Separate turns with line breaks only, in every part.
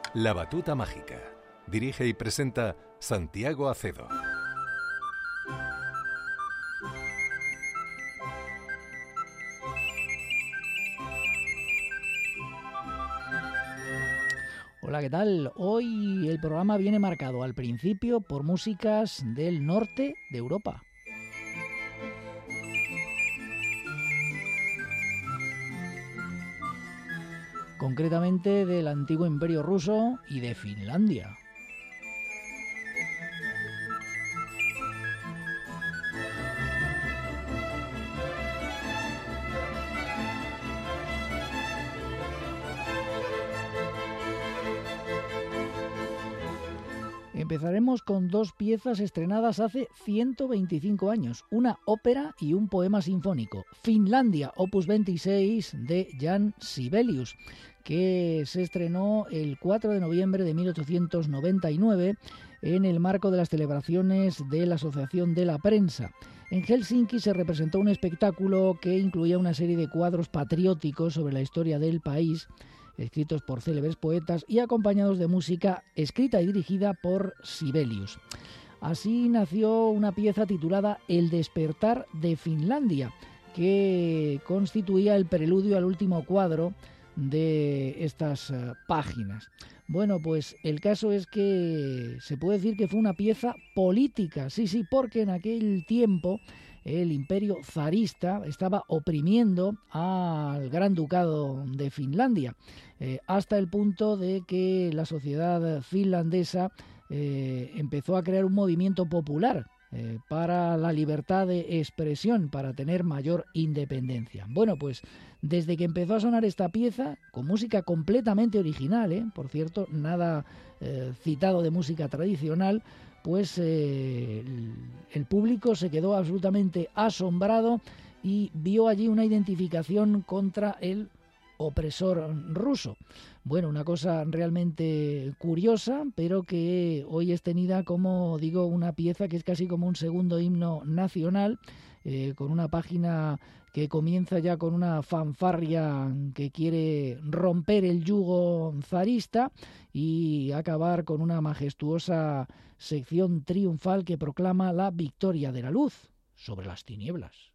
La Batuta Mágica. Dirige y presenta Santiago Acedo.
Hola, ¿qué tal? Hoy el programa viene marcado al principio por músicas del norte de Europa. Concretamente del antiguo Imperio Ruso y de Finlandia. Empezaremos con dos piezas estrenadas hace 125 años, una ópera y un poema sinfónico, Finlandia, opus 26 de Jan Sibelius, que se estrenó el 4 de noviembre de 1899 en el marco de las celebraciones de la Asociación de la Prensa. En Helsinki se representó un espectáculo que incluía una serie de cuadros patrióticos sobre la historia del país, escritos por célebres poetas y acompañados de música escrita y dirigida por Sibelius. Así nació una pieza titulada El despertar de Finlandia, que constituía el preludio al último cuadro de estas páginas. Bueno, pues el caso es que se puede decir que fue una pieza política, sí, porque en aquel tiempo el imperio zarista estaba oprimiendo al Gran Ducado de Finlandia, hasta el punto de que la sociedad finlandesa empezó a crear un movimiento popular para la libertad de expresión, para tener mayor independencia. Bueno, pues desde que empezó a sonar esta pieza, con música completamente original, por cierto, nada citado de música tradicional, pues el público se quedó absolutamente asombrado y vio allí una identificación contra el opresor ruso. Bueno, una cosa realmente curiosa, pero que hoy es tenida como, digo, una pieza que es casi como un segundo himno nacional, con una página que comienza ya con una fanfarria que quiere romper el yugo zarista y acabar con una majestuosa sección triunfal que proclama la victoria de la luz sobre las tinieblas.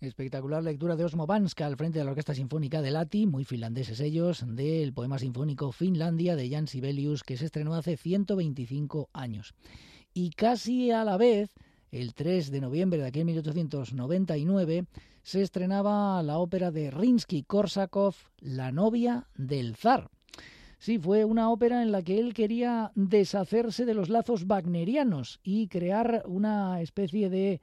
Espectacular lectura de Osmo Banska al frente de la Orquesta Sinfónica de Lahti, muy finlandeses ellos, del poema sinfónico Finlandia de Jan Sibelius, que se estrenó hace 125 años. Y casi a la vez, el 3 de noviembre de aquel 1899, se estrenaba la ópera de Rimsky-Korsakov, La novia del zar. Sí, fue una ópera en la que él quería deshacerse de los lazos wagnerianos y crear una especie de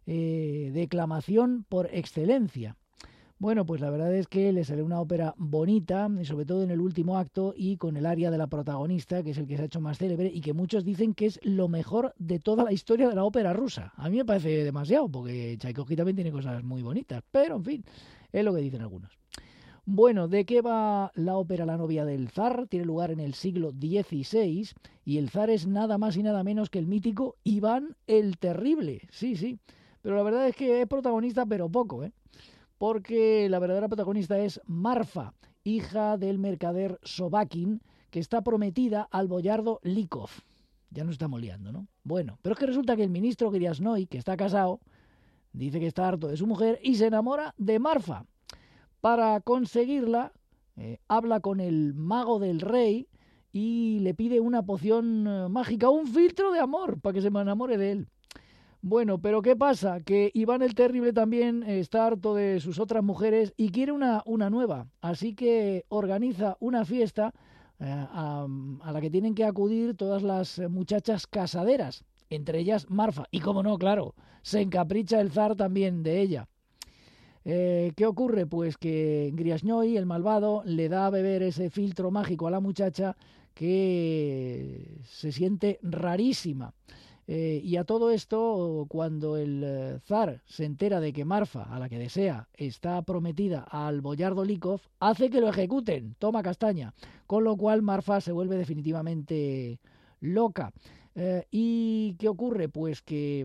declamación por excelencia. Bueno, pues la verdad es que le salió una ópera bonita, y sobre todo en el último acto y con el aria de la protagonista, que es el que se ha hecho más célebre y que muchos dicen que es lo mejor de toda la historia de la ópera rusa. A mí me parece demasiado, porque Tchaikovsky también tiene cosas muy bonitas, pero en fin, es lo que dicen algunos. Bueno, ¿de qué va la ópera La novia del zar? Tiene lugar en el siglo XVI y el zar es nada más y nada menos que el mítico Iván el Terrible. Sí, sí, pero la verdad es que es protagonista, pero poco, porque la verdadera protagonista es Marfa, hija del mercader Sobakin, que está prometida al boyardo Likov. Ya nos estamos liando, ¿no? Bueno, pero es que resulta que el ministro Griasnoy, que está casado, dice que está harto de su mujer y se enamora de Marfa. Para conseguirla, habla con el mago del rey y le pide una poción mágica, un filtro de amor, para que se me enamore de él. Bueno, pero ¿qué pasa? Que Iván el Terrible también está harto de sus otras mujeres y quiere una nueva. Así que organiza una fiesta a la que tienen que acudir todas las muchachas casaderas, entre ellas Marfa. Y como no, claro, se encapricha el zar también de ella. ¿Qué ocurre? Pues que Griasnoy, el malvado, le da a beber ese filtro mágico a la muchacha que se siente rarísima. Y a todo esto, cuando el zar se entera de que Marfa, a la que desea, está prometida al boyardo Likov, hace que lo ejecuten, toma castaña, con lo cual Marfa se vuelve definitivamente loca. ¿Y qué ocurre? Pues que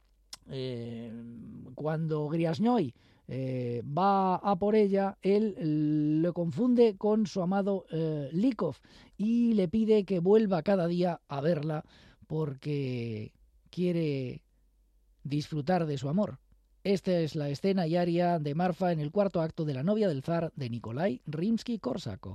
cuando Griasnoy va a por ella, él lo confunde con su amado Likov y le pide que vuelva cada día a verla porque quiere disfrutar de su amor. Esta es la escena y aria de Marfa en el cuarto acto de La novia del zar de Nikolai Rimsky-Korsakov.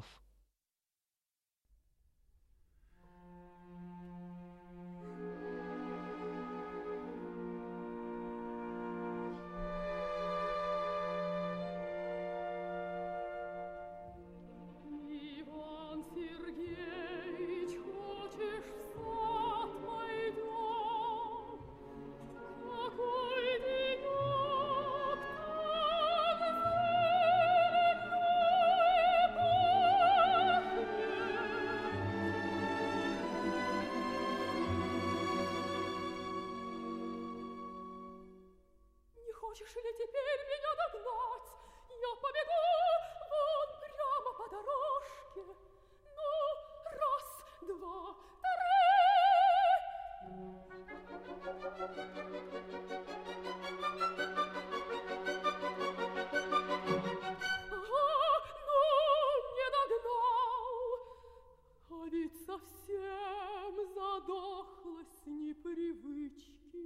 Хочешь ли теперь меня догнать? Я побегу вон прямо по дорожке. Ну, раз, два, ну, не догнал. А ведь совсем задохлась с непривычки.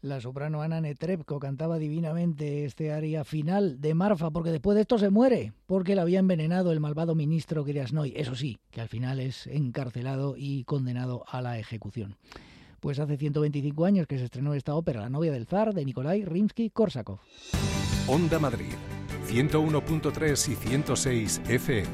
La soprano Anna Netrebko cantaba divinamente este aria final de Marfa, porque después de esto se muere, porque la había envenenado el malvado ministro Grasnoy. Eso sí, que al final es encarcelado y condenado a la ejecución. Pues hace 125 años que se estrenó esta ópera, La novia del zar, de Nikolai Rimsky-Korsakov.
Onda Madrid, 101.3 y 106 FM.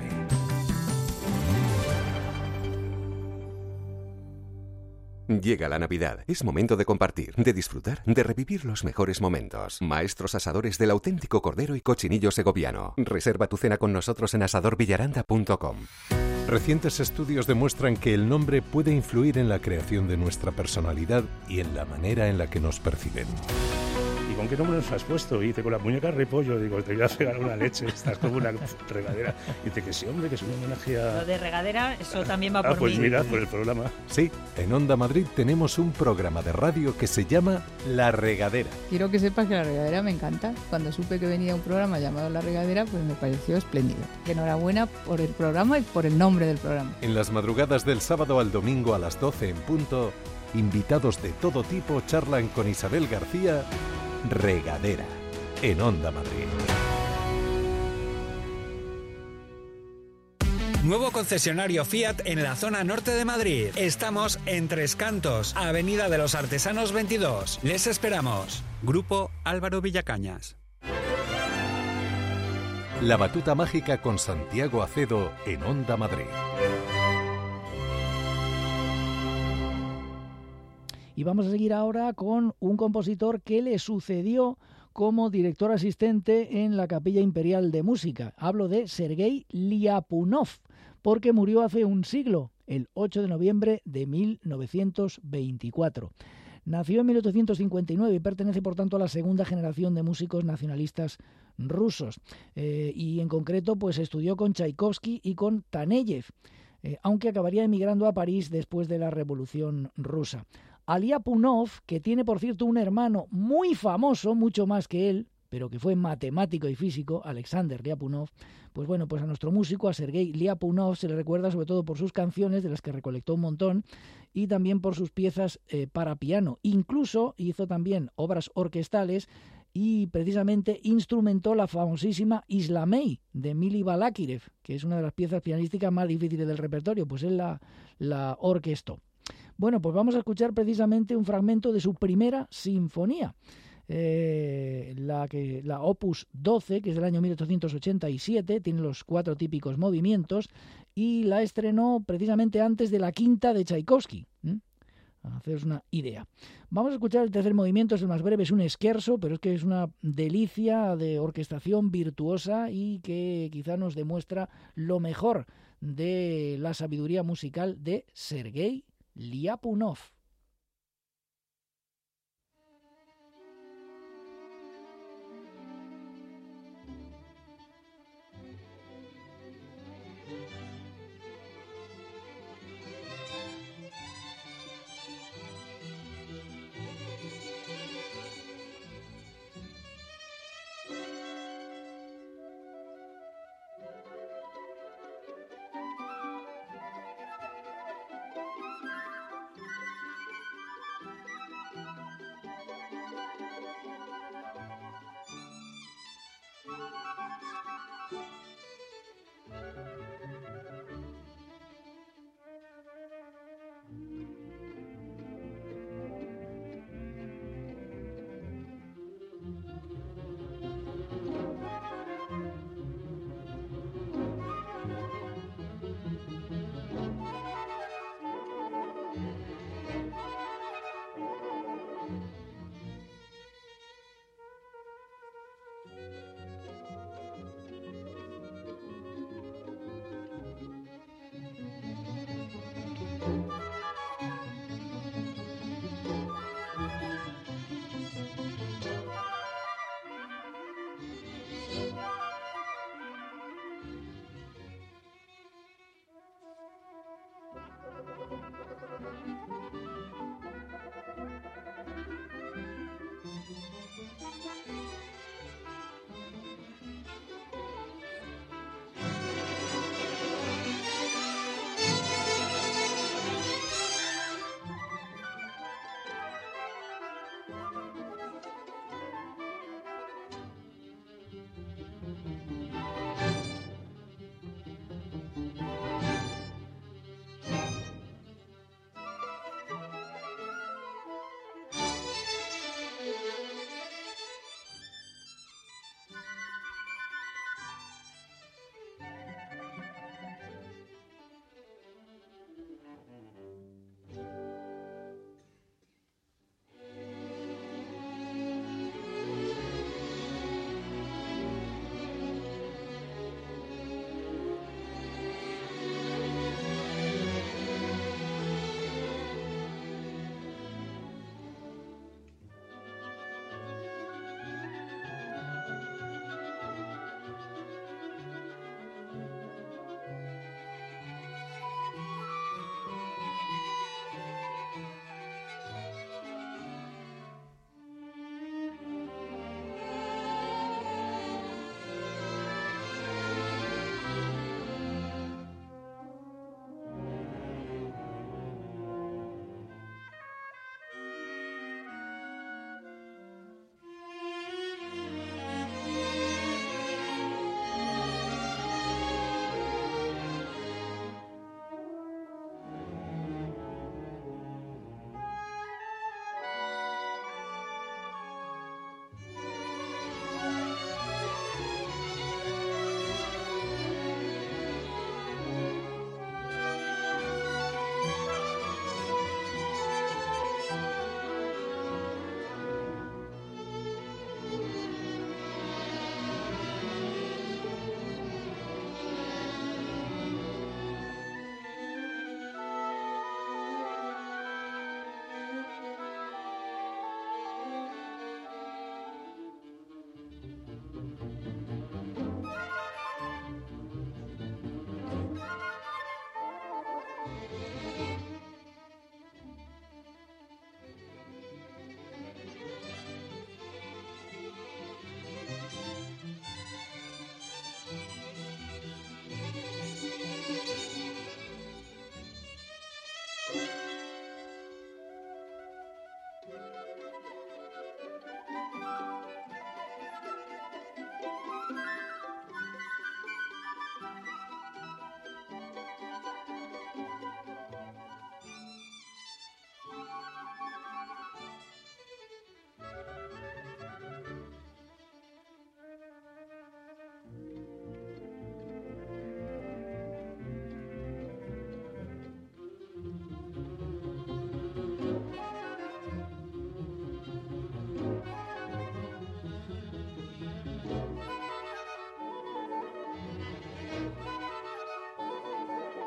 Llega la Navidad. Es momento de compartir, de disfrutar, de revivir los mejores momentos. Maestros asadores del auténtico cordero y cochinillo segoviano. Reserva tu cena con nosotros en asadorvillaranda.com.
Recientes estudios demuestran que el nombre puede influir en la creación de nuestra personalidad y en la manera en la que nos perciben.
¿Y con qué nombre nos has puesto? Y dice, con la muñeca repollo. Digo, te voy a pegar una leche, estás como una regadera. Y dice que sí, hombre, que es un homenaje a...
Lo de regadera, eso también va por
pues
mí.
mira, por el programa.
Sí, en Onda Madrid tenemos un programa de radio que se llama La Regadera.
Quiero que sepas que La Regadera me encanta. Cuando supe que venía un programa llamado La Regadera, pues me pareció espléndido. Enhorabuena por el programa y por el nombre del programa.
En las madrugadas del sábado al domingo a las 12 en punto, invitados de todo tipo charlan con Isabel García. Regadera, en Onda Madrid.
Nuevo concesionario Fiat en la zona norte de Madrid. Estamos en Tres Cantos, Avenida de los Artesanos 22. Les esperamos. Grupo Álvaro Villacañas.
La batuta mágica con Santiago Acedo en Onda Madrid.
Y vamos a seguir ahora con un compositor que le sucedió como director asistente en la Capilla Imperial de Música. Hablo de Sergei Liapunov, porque murió hace un siglo, el 8 de noviembre de 1924. Nació en 1859 y pertenece, por tanto, a la segunda generación de músicos nacionalistas rusos. Y en concreto, pues estudió con Tchaikovsky y con Taneyev, aunque acabaría emigrando a París después de la Revolución Rusa. A Liapunov, que tiene por cierto un hermano muy famoso, mucho más que él, pero que fue matemático y físico, Alexander Liapunov, pues bueno, pues a nuestro músico, a Sergei Liapunov, se le recuerda sobre todo por sus canciones, de las que recolectó un montón, y también por sus piezas para piano. Incluso hizo también obras orquestales y precisamente instrumentó la famosísima Islamey de Mili Balakirev, que es una de las piezas pianísticas más difíciles del repertorio, pues él la orquestó. Bueno, pues vamos a escuchar precisamente un fragmento de su primera sinfonía, la Opus 12, que es del año 1887, tiene los 4 típicos movimientos, y la estrenó precisamente antes de la quinta de Tchaikovsky. A haceros una idea. Vamos a escuchar el tercer movimiento, es el más breve, es un scherzo, pero es que es una delicia de orquestación virtuosa y que quizá nos demuestra lo mejor de la sabiduría musical de Sergei Liapunov.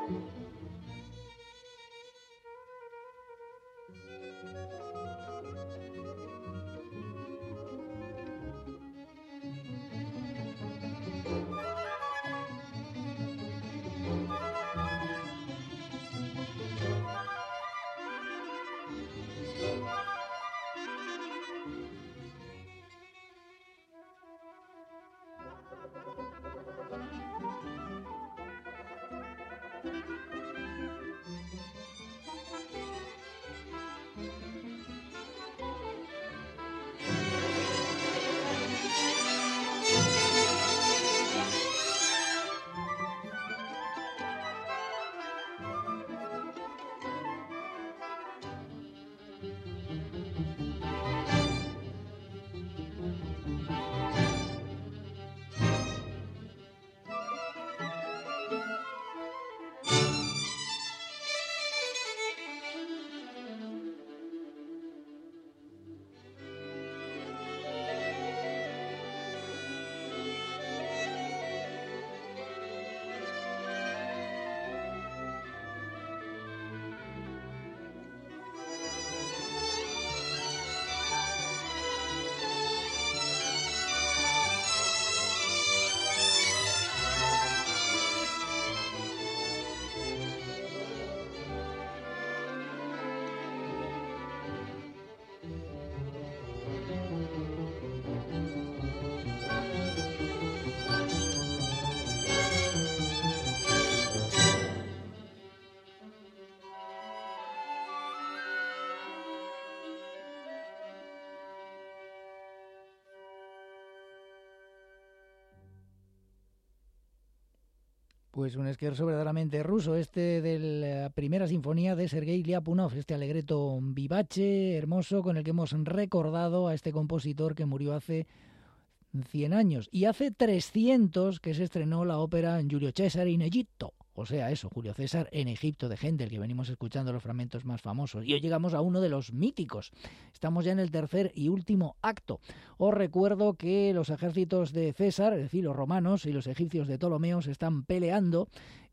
Pues un scherzo verdaderamente ruso, este de la primera sinfonía de Sergei Liapunov, este alegreto vivace, hermoso, con el que hemos recordado a este compositor que murió hace 100 años. Y hace 300 que se estrenó la ópera Giulio Cesare in Egitto. O sea, eso, Julio César en Egipto de Händel, que venimos escuchando los fragmentos más famosos. Y hoy llegamos a uno de los míticos. Estamos ya en el tercer y último acto. Os recuerdo que los ejércitos de César, es decir, los romanos y los egipcios de Ptolomeo, se están peleando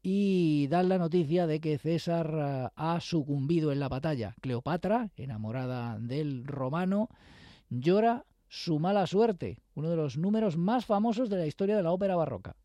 y dan la noticia de que César ha sucumbido en la batalla. Cleopatra, enamorada del romano, llora su mala suerte, uno de los números más famosos de la historia de la ópera barroca.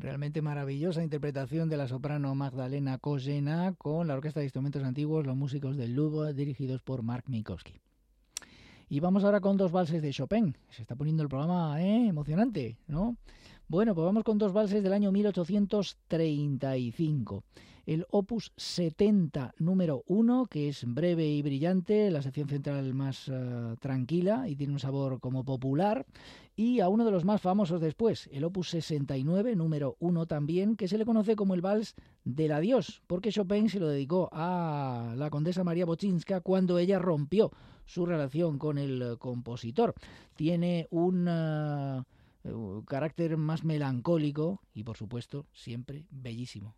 realmente maravillosa interpretación de la soprano Magdalena Kožena con la Orquesta de Instrumentos Antiguos, los músicos del Lugo, dirigidos por Mark Minkowski. Y vamos ahora con dos valses de Chopin. Se está poniendo el programa emocionante, ¿no? Bueno, pues vamos con dos valses del año 1835. El opus 70 número 1, que es breve y brillante, la sección central más tranquila y tiene un sabor como popular, y a uno de los más famosos después, el opus 69 número 1 también, que se le conoce como el vals del adiós, porque Chopin se lo dedicó a la condesa María Boczynska cuando ella rompió su relación con el compositor. Tiene un carácter más melancólico y, por supuesto, siempre bellísimo.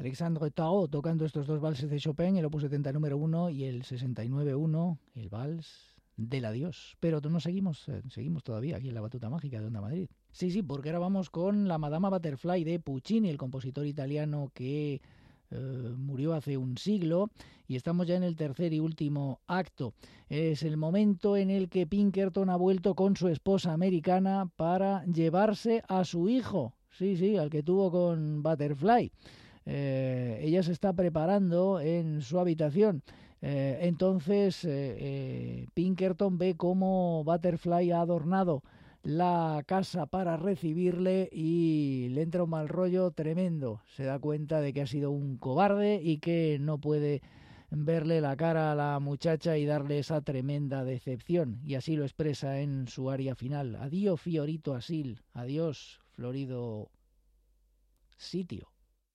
Alexandre Tarot tocando estos dos valses de Chopin, el opus 70 número 1 y el 69-1, el vals del adiós. Pero no seguimos todavía aquí en la batuta mágica de Onda Madrid. Sí, porque ahora vamos con la Madama Butterfly de Puccini, el compositor italiano que murió hace un siglo, y estamos ya en el tercer y último acto. Es el momento en el que Pinkerton ha vuelto con su esposa americana para llevarse a su hijo, sí, al que tuvo con Butterfly. Ella se está preparando en su habitación. Entonces Pinkerton ve cómo Butterfly ha adornado la casa para recibirle y le entra un mal rollo tremendo. Se da cuenta de que ha sido un cobarde y que no puede verle la cara a la muchacha y darle esa tremenda decepción. Y así lo expresa en su aria final. Adiós, Fiorito Asil. Adiós, florido sitio.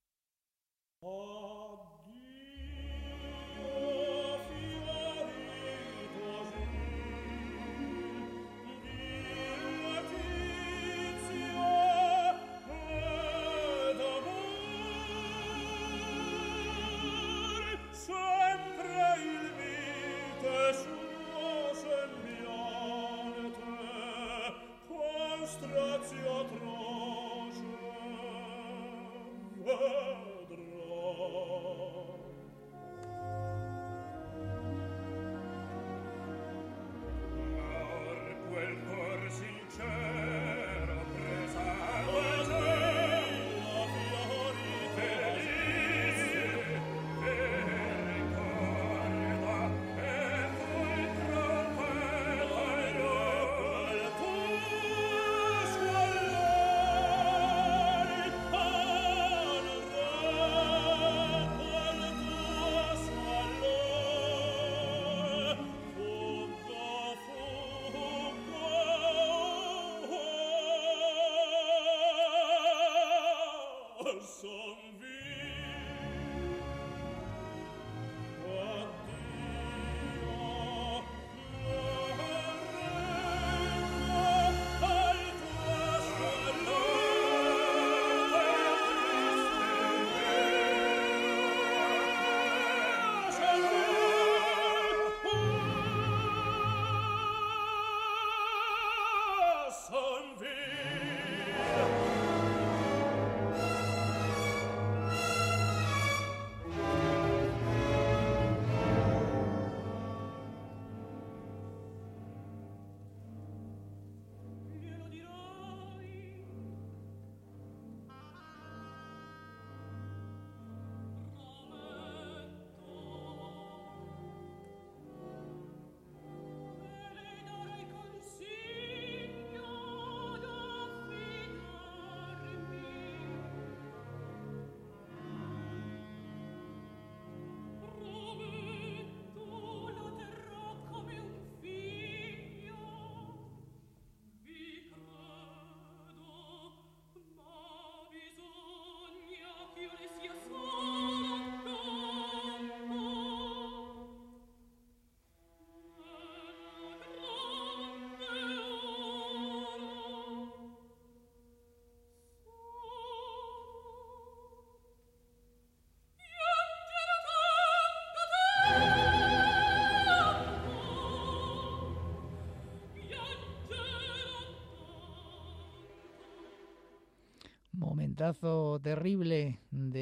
Momentazo terrible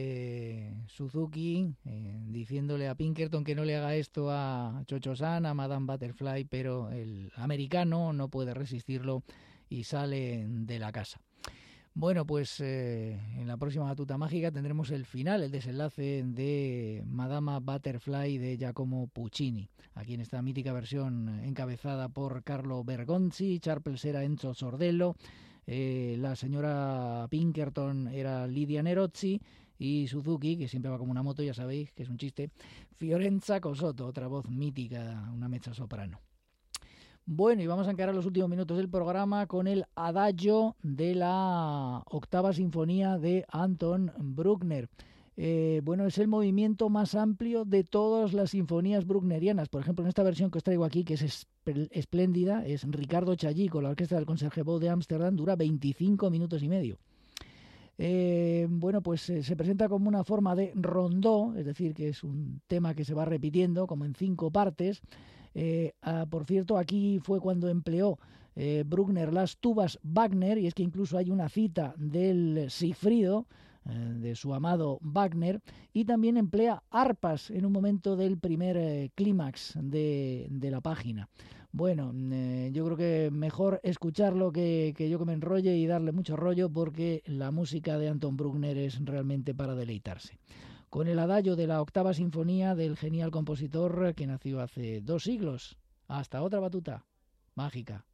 de Suzuki diciéndole a Pinkerton que no le haga esto a Cho-Cho-San, a Madame Butterfly, pero el americano no puede resistirlo y sale de la casa. Bueno, pues en la próxima Batuta Mágica tendremos el final, el desenlace de Madama Butterfly de Giacomo Puccini, aquí en esta mítica versión encabezada por Carlo Bergonzi. Charples era Enzo Sordello, la señora Pinkerton era Lidia Nerozzi y Suzuki, que siempre va como una moto, ya sabéis que es un chiste, Fiorenza Cosotto, otra voz mítica, una mezzosoprano. Bueno, y vamos a encarar los últimos minutos del programa con el Adagio de la octava sinfonía de Anton Bruckner. Bueno, es el movimiento más amplio de todas las sinfonías brucknerianas. Por ejemplo, en esta versión que os traigo aquí, que es espléndida, es Ricardo Chailly con la orquesta del Concertgebouw de Ámsterdam, dura 25 minutos y medio. bueno, pues se presenta como una forma de rondó, es decir, que es un tema que se va repitiendo como en 5 partes. Por cierto, aquí fue cuando empleó Bruckner las tubas Wagner, y es que incluso hay una cita del Sigfrido, de su amado Wagner, y también emplea arpas en un momento del primer clímax de la página. Bueno, yo creo que mejor escucharlo que yo que me enrolle y darle mucho rollo, porque la música de Anton Bruckner es realmente para deleitarse. Con el adagio de la 8ª sinfonía del genial compositor que nació hace 2 siglos. Hasta otra batuta mágica.